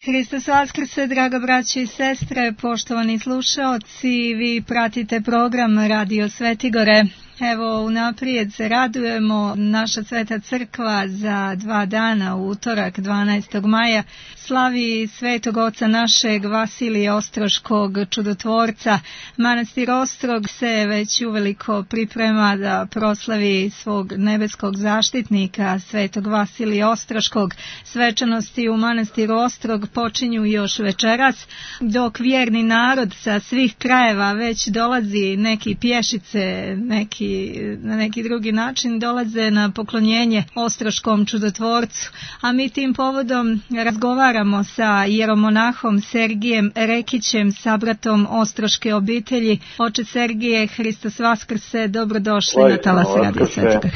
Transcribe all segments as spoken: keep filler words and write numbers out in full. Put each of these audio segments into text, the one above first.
Hristos Vaskrse, draga braće i sestre, poštovani slušaoci, vi pratite program Radio Svetigore. Evo, unaprijed se radujemo, naša Sveta crkva za dva dana, u utorak dvanaestog maja, slavi svetog oca našeg Vasilija Ostroškog, čudotvorca. Manastir Ostrog se već uveliko priprema da proslavi svog nebeskog zaštitnika, svetog Vasilija Ostroškog. Svečanosti u manastiru Ostrog počinju još večeras, dok vjerni narod sa svih krajeva već dolazi, neki pješice, neki na neki drugi način dolaze na poklonjenje Ostroškom čudotvorcu. A mi tim povodom razgovaramo sa jeromonahom Sergijem Rekićem, sabratom Ostroške obitelji. Oče Sergije, Hristos Vaskrse, dobrodošli na talas Radio Svetigore.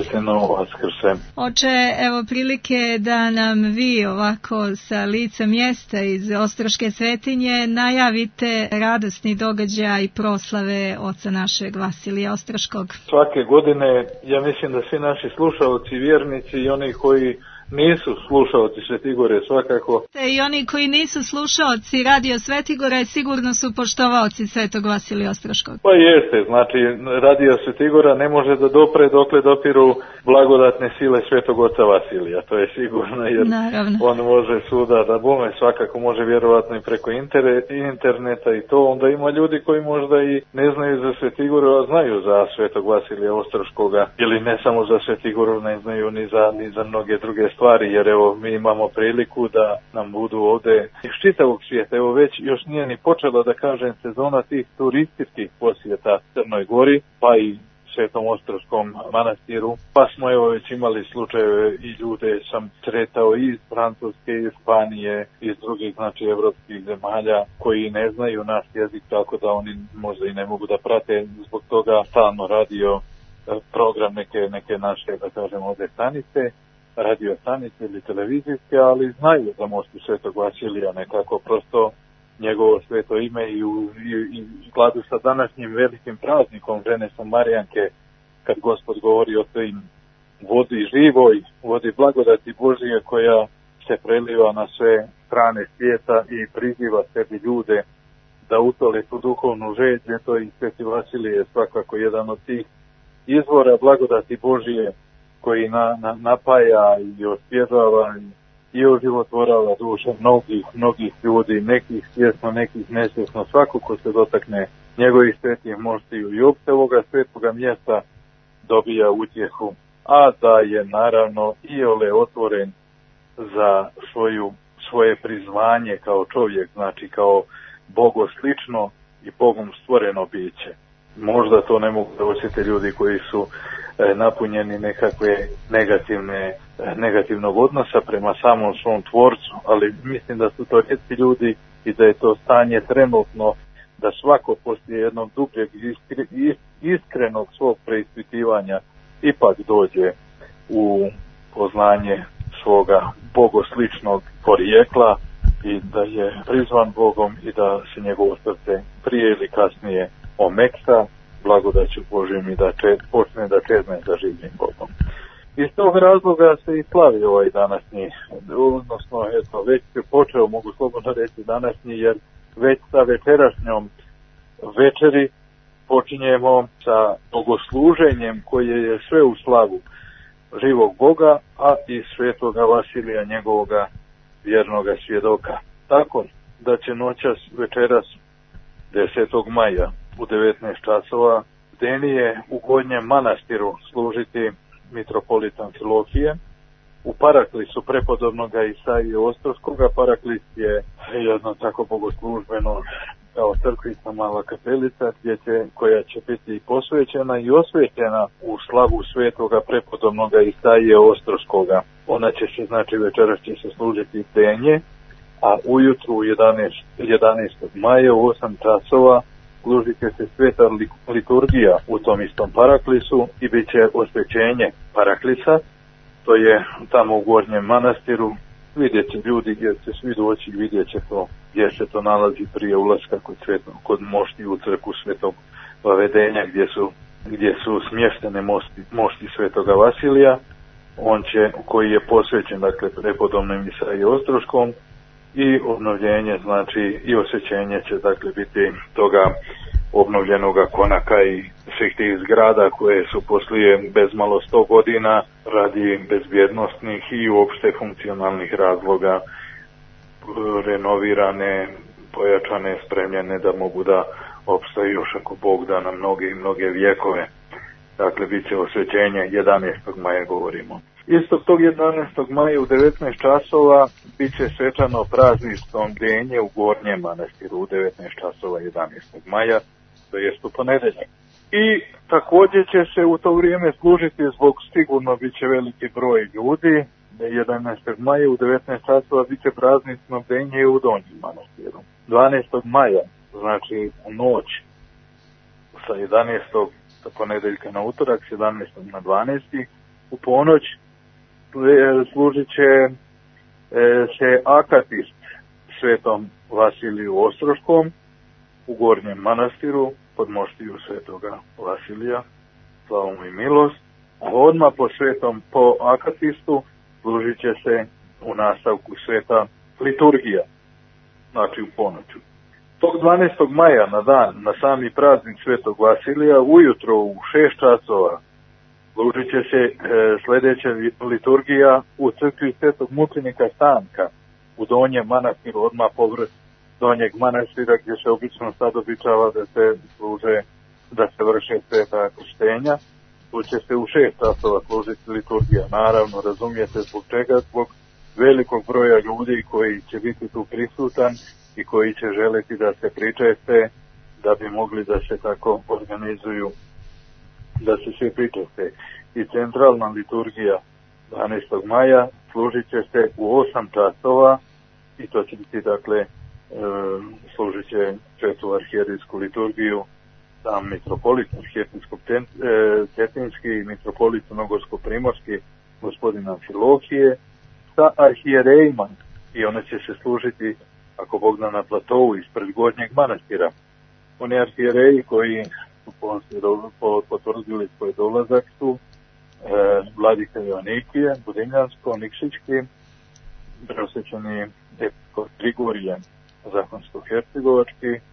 Oče, evo prilike da nam vi ovako sa lica mjesta iz Ostroške svetinje najavite radosni događaj proslave oca našeg Vasilija Ostroškog. Svake godine, ja mislim da svi naši slušalci, vjernici i oni koji nisu slušaoci Svetigore svakako. I oni koji nisu slušaoci Radio Svetigore sigurno su poštovaoci svetog Vasilija Ostroškog. Pa jeste, znači Radio Svetigora ne može da dopre dokle dopiru blagodatne sile svetog oca Vasilija, to je sigurno, jer Naravno. On može svuda da bome, svakako može vjerovatno i preko interneta i to, onda ima ljudi koji možda i ne znaju za Svetigoru, a znaju za svetog Vasilija Ostroškoga, ili ne samo za Svetigoru, ne znaju ni za, ni za mnoge druge stvari, jer evo mi imamo priliku da nam budu ovde iz čitavog svijeta. Evo već još nije ni počela, da kažem, sezona tih turističkih posjeta Crnoj Gori, pa i Svetom Ostroškom manastiru, pa smo evo već imali slučajeve i ljude sam sretao iz Francuske, iz Španije, iz drugih, znači, evropskih zemalja koji ne znaju naš jezik, tako da oni možda i ne mogu da prate, zbog toga stalno radio program neke, neke naše, da kažem, ovde stanice, radio stanice ili televizijske, ali znaju za mostu svetog Vasilija, nekako prosto njegovo sveto ime i u i, i skladu sa današnjim velikim praznikom žene Samarijanke, kad Gospod govori o toj vodi živoj, vodi blagodati Božije koja se preliva na sve strane svijeta i priziva sebi ljude da utole tu duhovnu žeđ, to i sveti Vasilije je svakako jedan od tih izvora blagodati Božije koji na, na, napaja i osvježava i, i oživotvorava duše mnogih, mnogih ljudi, nekih svjesno, nekih nesvjesno, svako ko se dotakne njegovih svetih moštiju i opšte ovoga svetoga mjesta dobija utjehu, a da je naravno iole otvoren za svoju, svoje prizvanje kao čovjek, znači kao bogoslično i Bogom stvoreno biće. Možda to ne mogu da osjete ljudi koji su e, napunjeni nekakve negativne, e, negativnog odnosa prema samom svom tvorcu, ali mislim da su to rijetki ljudi i da je to stanje trenutno, da svako poslije jednog dubljeg iskre, iskrenog svog preispitivanja ipak dođe u poznanje svoga bogosličnog porijekla i da je prizvan Bogom i da se njegovo srce prije ili kasnije omeksa blagodaću Božjim i da če, počne da čezne za živim Bogom. Iz tog razloga se i slavi ovaj današnji, odnosno eto, već se počeo, mogu slobodno reći današnji, jer već sa večerašnjom večeri počinjemo sa bogosluženjem koje je sve u slavu živog Boga, a i svetoga Vasilija, njegovoga vjernoga svjedoka. Tako da će noćas večeras desetog maja u devetnaest časova denije u Gornjem manastiru služiti mitropolit Amfilohije. U Paraklisu prepodobnoga Isaije Ostroškoga. Paraklis je jedno tako bogoslužbeno kao crkvica mala kapelica gdje će, koja će biti posvećena i osvećena u slavu svetoga prepodobnoga Isaije Ostroškoga. Ona će se, znači večeras će se služiti denje, a ujutru jedanaestog maja u osam časova služit će se sveta liturgija u tom istom Paraklisu i bit će osvećenje Paraklisa. To je tamo u Gornjem manastiru. Vidjet će ljudi gdje će svi doći i vidjet će to gdje se to nalazi prije ulaska kod, sveto, kod mošti u crkvu Svetog Vavedenja gdje su, gdje su smještene mošti, mošti Svetoga Vasilija. On će, koji je posvećen dakle prepodobnom Isaiji Ostroškom, i obnovljenje, znači i osvećenje će dakle biti toga obnovljenoga konaka i svih tih zgrada koje su poslije bezmalo sto godina radi bezbjednostnih i uopšte funkcionalnih razloga renovirane, pojačane, spremljene da mogu da opstaju još ako Bog da na mnoge i mnoge vjekove. Dakle, bit će osvećenje jedanaestog maja govorimo. Istog tog jedanaestog maja u devetnaest časova bit će svečano praznično bdenje u Gornjem manastiru u devetnaest časova jedanaestog maja, to jest u ponedeljak. I također će se u to vrijeme služiti, zbog sigurno bit će veliki broj ljudi, jedanaestog maja u devetnaest časova bit će praznično bdenje u Donjem manastiru. dvanaestog maja, znači u noć, sa jedanaestog sa ponedeljka na utorak, sedamnaestog na dvanaesti u ponoć služit će e, se akatist svetom Vasiliju Ostroškom u Gornjem manastiru pod moštiju svetoga Vasilija, slava mu i milost. A odmah po svetom, po akatistu, služit će se u nastavku sveta liturgija, znači u ponoću. Tog dvanaestog maja na dan, na sami praznik svetog Vasilija, ujutro u šest časova služit će se e, sljedeća liturgija u crkvi svetog mučenika Stanka u Donjem manastiru, odmah povrh Donjeg manastira, gdje se obično sad običava da se služe, da se vrše sveta krštenja. Tu će se u šest časova služiti liturgija. Naravno, razumijete zbog čega? Zbog velikog broja ljudi koji će biti tu prisutan i koji će želiti da se pričeste, da bi mogli da se tako organizuju, da se sve pričeste. I centralna liturgija dvanaestog maja služit će se u osam časova i to će biti, dakle, e, služit će svetu arhijerijsku liturgiju sam mitropolit Cetinski i mitropolit Crnogorsko-primorski gospodin Amfilohije sa arhijerejima i one će se služiti, ako Bog da, na platovu ispred Gornjeg manastira. Oni arhijereji koji su potvrdili svoj dolazak su e, vladika Joanikije, Budimljansko, Nikšićki, preosvećeni episkop Grigorijan, Zakonsko-hercegovački, e,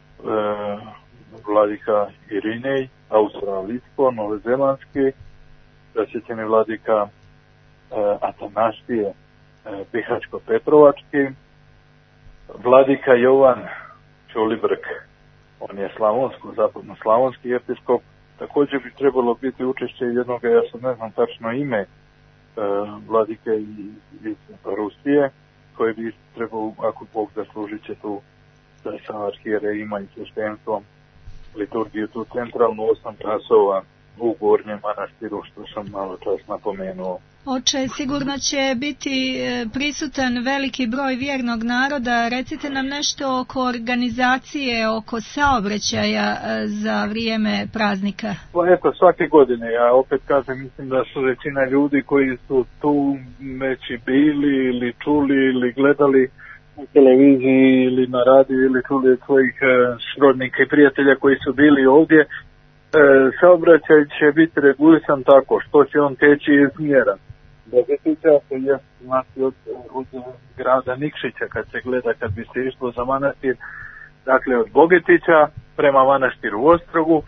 vladika Irinej, Australitsko, Novozelandski, preosvećeni vladika e, Atanasije, e, Bihačko-petrovački, vladika Jovan Čulibrk, on je slavonsko, zapadno-slavonski episkop. Također bi trebalo biti učešće jednog, ja sad ne znam tačno ime, e, vladike iz Rusije, koji bi trebalo, ako Bog da, služit će tu sa arhijerejima i sveštenstvom liturgiju, tu centralnu osam časova u Gornjem manastiru, što sam malo čas napomenuo. Oče, sigurno će biti prisutan veliki broj vjernog naroda. Recite nam nešto oko organizacije, oko saobraćaja za vrijeme praznika. Pa eto, svake godine, ja opet kažem, mislim da su većina ljudi koji su tu već bili ili čuli ili gledali u televiziji ili na radiju ili čuli od svojih srodnika i prijatelja koji su bili ovdje. E, saobraćaj će biti regulisan tako što će on teći iz smjera. Bogetića se je znači od, od grada Nikšića, kad se gleda, kad bi se išlo za manastir, dakle od Bogetića prema manastiru u Ostrogu. E,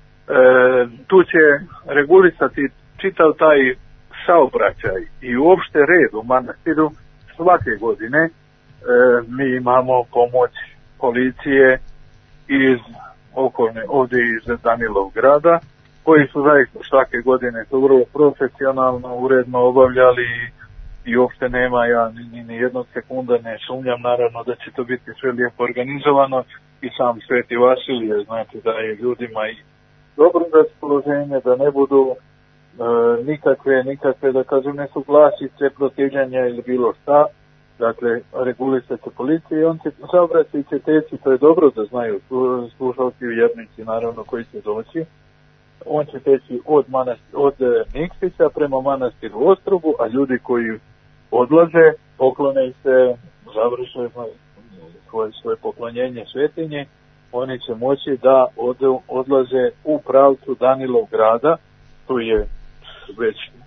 tu će regulisati čitav taj saobraćaj i uopšte red u manastiru svake godine. E, mi imamo pomoć policije iz okolne, ovdje iz Danilov grada, koji su zaista svake godine to vrlo profesionalno, uredno obavljali i uopšte nema, ja ni, ni jednog sekunda ne sumnjam, naravno da će to biti sve lijepo organizovano i sam Sveti Vasilije, znači da je ljudima i dobro raspoloženje, da ne budu e, nikakve, nikakve, da kažem, nesuglasice, protivljenja ili bilo šta. Dakle, regulisat će policije i on će saobraćaj će teći, to je dobro da znaju slušalci vjernici, naravno, koji će doći. On će teći od, manastir, od Nikšića prema manastiru Ostrogu, a ljudi koji odlaze, poklone se, završe svoje, svoje poklonjenje svetinje, oni će moći da od, odlaze u pravcu Danilov grada, tu je već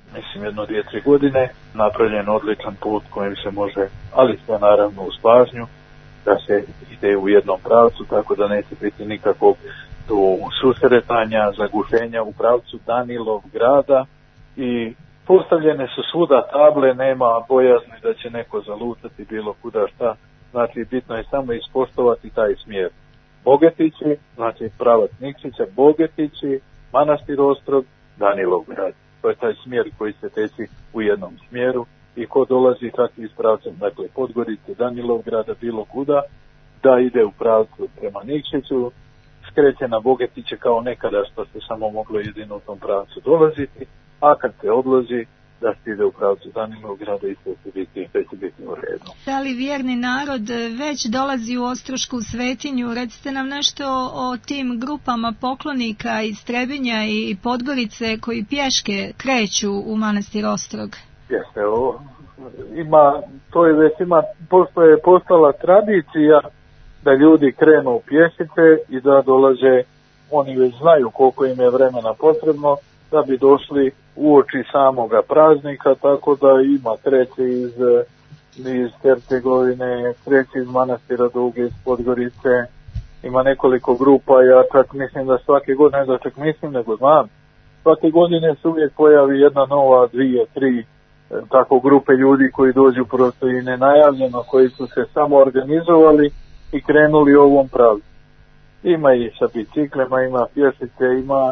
mislim jedno, dvije, tri godine, napravljen odličan put kojim se može, ali sve naravno uz pažnju, da se ide u jednom pravcu, tako da neće biti nikakvog tu susretanja, zagušenja u pravcu Danilov grada i postavljene su svuda table, nema bojazni da će neko zalutati bilo kuda šta, znači bitno je samo ispoštovati taj smjer. Bogetići, znači pravac Nikšića, Bogetići, Manastir Ostrog, Danilov grad. To je taj smjer koji se teči u jednom smjeru i ko dolazi čak iz pravca, dakle Podgorice, Danilov grada, bilo kuda, da ide u pravcu prema Nikšiću, skreće na Bogetiće kao nekada što se samo moglo jedino u tom pravcu dolaziti, a kad se odlazi da se ide u pravcu Danilovog grada i sve će biti, sve će biti u redu. Da li vjerni narod već dolazi u Ostrošku svetinju? Recite nam nešto o tim grupama poklonika iz Trebinja i Podgorice koji pješke kreću u manastir Ostrog. Jeste, o, ima, to je već ima, pošto je postala tradicija da ljudi krenu pješice i da dolaze, oni već znaju koliko im je vremena potrebno da bi došli uoči samoga praznika, tako da ima kreće iz, iz Hercegovine, kreće iz Manastira Duge, iz Podgorice, ima nekoliko grupa, ja čak mislim da svake godine, ne da čak mislim nego znam, svake godine se uvijek pojavi jedna nova, dvije, tri, tako grupe ljudi koji dođu prosto i nenajavljeno, koji su se samo organizovali i krenuli ovom pravcu. Ima i sa biciklima, ima pješice, ima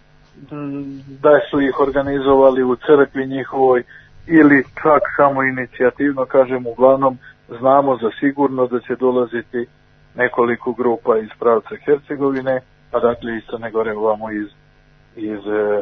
da su ih organizovali u crkvi njihovoj ili čak samo inicijativno, kažem, uglavnom znamo za sigurno da će dolaziti nekoliko grupa iz pravca Hercegovine, a dakle iz Crne Gore ovamo iz, iz e,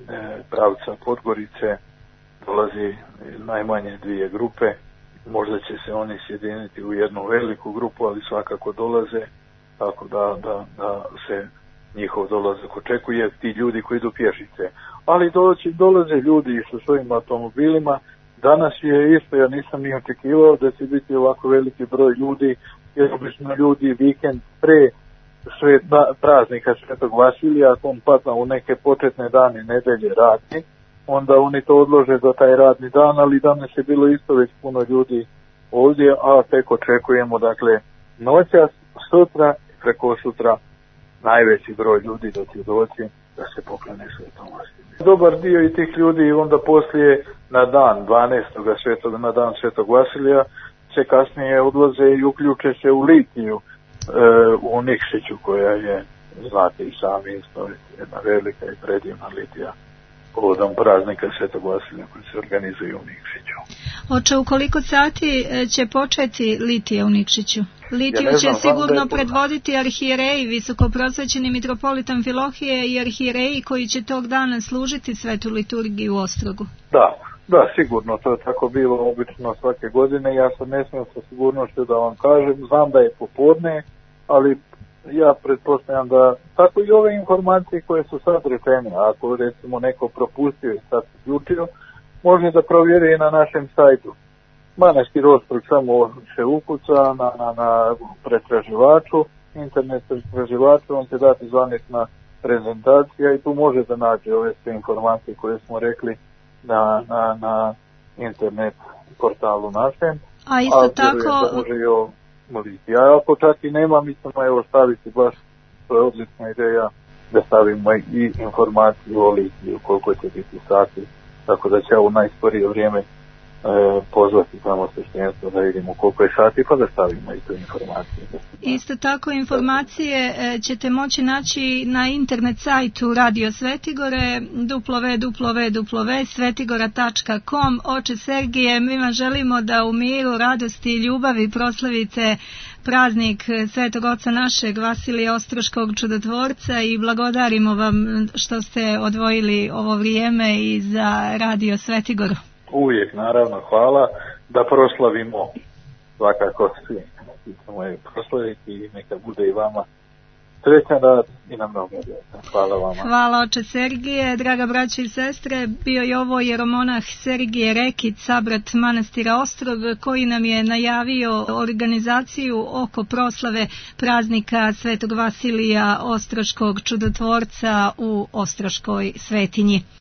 pravca Podgorice dolazi najmanje dvije grupe, možda će se oni sjediniti u jednu veliku grupu, ali svakako dolaze, tako da, da, da se njihov dolazak očekuje, ti ljudi koji idu pješice. Ali doći, dolaze ljudi sa svojim automobilima. Danas je isto, ja nisam ni očekivao da će biti ovako veliki broj ljudi, jer obično ljudi vikend pre sve praznika Svetog Vasilija, ako on padna u neke početne dane nedelje radni, onda oni to odlože za taj radni dan, ali danas je bilo isto već puno ljudi ovdje, a tek očekujemo, dakle, noćas, sutra, preko sutra, najveći broj ljudi da će doći da se poklone Svetom Vasiliju. Dobar dio i tih ljudi onda poslije na dan dvanaestog svetog, na dan Svetog Vasilija se kasnije odlaze i uključe se u litiju e, u Nikšiću, koja je, znate i sami isto, jedna velika i predivna litija povodom praznika Svetog Vasilija koji se organizuju u Nikšiću. Oče, u koliko sati će početi litija u Nikšiću? Litiju ja će znam, sigurno predvoditi arhijereji, visokoprosvećeni mitropolit Amfilohije i arhijereji koji će tog dana služiti svetu liturgiju u Ostrogu. Da, da, sigurno, to je tako bilo obično svake godine, ja sam ne smijem sa sigurnošću da vam kažem, znam da je popodne, ali ja pretpostavljam da tako i ove informacije koje su sad rečene, ako recimo neko propustio i sad uključio, može da provjeri i na našem sajtu. Manastir Ostrog samo se ukuca na, na, na pretraživaču, internet pretraživaču, on će dati zvanična prezentacija i tu može da nađe ove sve informacije koje smo rekli na, na, na internet portalu našem. A isto a, tako... Da može i o moliti. A ako čak i nema, mi ćemo evo staviti baš, to je odlična ideja, da stavimo i informaciju o litiju, koliko će biti sati, tako da će u najskorije vrijeme e, pozvati tamo sveštenstvo da vidimo koliko je sati, pa da stavimo i tu informacije. Isto tako informacije ćete moći naći na internet sajtu Radio Svetigore w w w tačka svetigora tačka com. Oče Sergije, mi vam želimo da u miru, radosti i ljubavi proslavite praznik Svetog Oca našeg Vasilija Ostroškog čudotvorca i blagodarimo vam što ste odvojili ovo vrijeme i za Radio Svetigoru. Uvijek, naravno, hvala, da proslavimo svakako svi. Ćemo je proslaviti i neka bude i vama srećan rad i na mnogo djeta. Hvala vama. Hvala oče Sergije, draga braća i sestre, bio je ovo jeromonah Sergije Rekić, sabrat manastira Ostrog, koji nam je najavio organizaciju oko proslave praznika Svetog Vasilija Ostroškog čudotvorca u Ostroškoj svetinji.